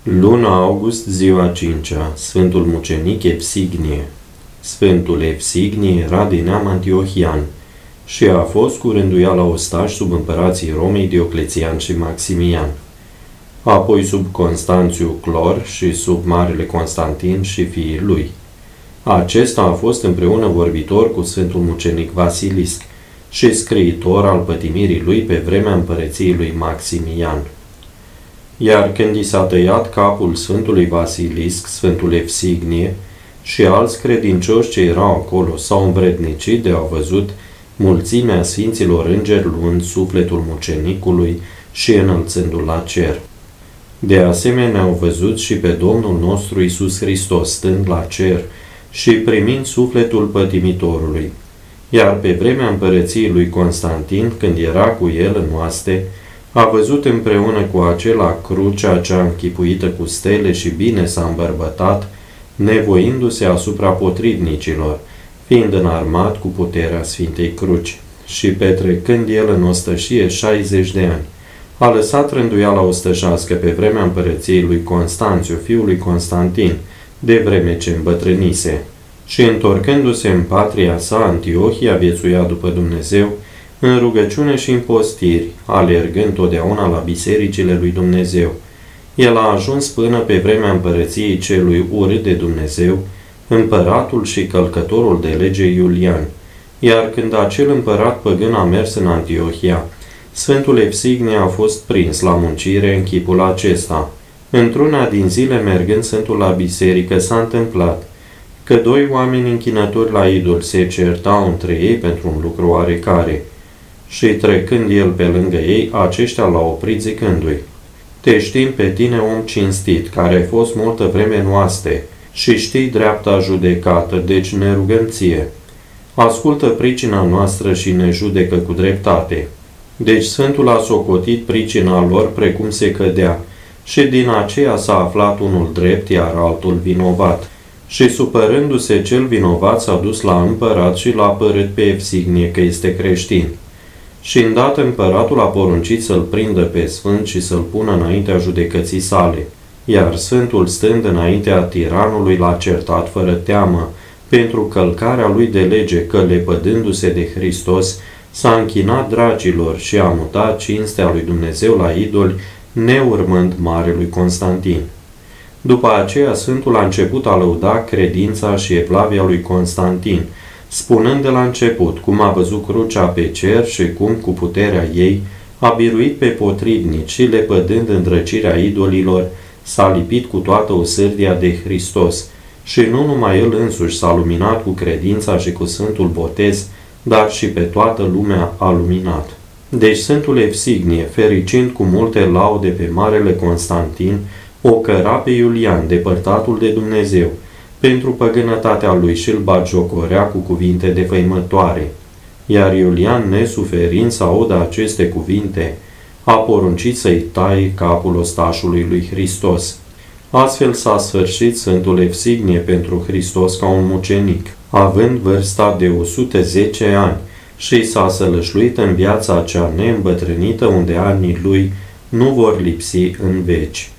Luna august, ziua 5-a, Sfântul Mucenic Evsignie. Sfântul Evsignie era din neam antiohian și a fost cu rânduiala ostaș sub împărații Romei Dioclețian și Maximian, apoi sub Constanțiu Clor și sub Marele Constantin și fiii lui. Acesta a fost împreună vorbitor cu Sfântul Mucenic Vasilisc și scriitor al pătimirii lui pe vremea împărăției lui Maximian. Iar când i s-a tăiat capul Sfântului Vasilisc, Sfântul Evsignie și alți credincioși ce erau acolo s-au învrednicit de au văzut mulțimea sfinților îngeri luând sufletul mucenicului și înălțându-l la cer. De asemenea au văzut și pe Domnul nostru Iisus Hristos stând la cer și primind sufletul pătimitorului. Iar pe vremea împărăției lui Constantin, când era cu el în oaste, a văzut împreună cu acela crucea cea închipuită cu stele și bine s-a îmbărbătat, nevoindu-se asupra potrivnicilor, fiind înarmat cu puterea Sfintei Cruci. Și petrecând el în ostășie 60 de ani, a lăsat rânduiala ostășească pe vremea împărăției lui Constanțiu, fiul lui Constantin, de vreme ce îmbătrânise. Și întorcându-se în patria sa, Antiohia, viețuia după Dumnezeu, în rugăciune și în postiri, alergând totdeauna la bisericile lui Dumnezeu. El a ajuns până pe vremea împărăției celui urât de Dumnezeu, împăratul și călcătorul de lege Iulian. Iar când acel împărat păgân a mers în Antiohia, Sfântul Evsignie a fost prins la muncire în chipul acesta. Într-una din zile, mergând Sfântul la biserică, s-a întâmplat că doi oameni închinători la idol se certau între ei pentru un lucru oarecare. Și trecând el pe lângă ei, aceștia l-au oprit zicându-i: Te știm pe tine, om cinstit, care ai fost multă vreme în oaste și știi dreapta judecată, deci ne rugăm ție. Ascultă pricina noastră și ne judecă cu dreptate. Deci Sfântul a socotit pricina lor precum se cădea și din aceea s-a aflat unul drept, iar altul vinovat. Și supărându-se cel vinovat s-a dus la împărat și l-a apărât pe Evsignie că este creștin. Și îndată împăratul a poruncit să-l prindă pe sfânt și să-l pună înaintea judecății sale. Iar sfântul, stând înaintea tiranului, l-a certat fără teamă, pentru călcarea lui de lege, că, lepădându-se de Hristos, s-a închinat dracilor și a mutat cinstea lui Dumnezeu la idoli, neurmând marelui Constantin. După aceea, sfântul a început a lăuda credința și evlavia lui Constantin, spunând de la început cum a văzut crucea pe cer și cum, cu puterea ei, a biruit pe potrivnici și, lepădând îndrăcirea idolilor, s-a lipit cu toată osârdia de Hristos. Și nu numai el însuși s-a luminat cu credința și cu Sfântul Botez, dar și pe toată lumea a luminat. Deci Sfântul Evsignie, fericind cu multe laude pe Marele Constantin, o căra pe Iulian, depărtatul de Dumnezeu, pentru păgânătatea lui și îl batjocorea cu cuvinte defăimătoare. Iar Iulian, nesuferind să audă aceste cuvinte, a poruncit să-i taie capul ostașului lui Hristos. Astfel s-a sfârșit Sfântul Evsignie pentru Hristos ca un mucenic, având vârsta de 110 ani, și s-a sălășluit în viața cea neîmbătrânită, unde anii lui nu vor lipsi în veci.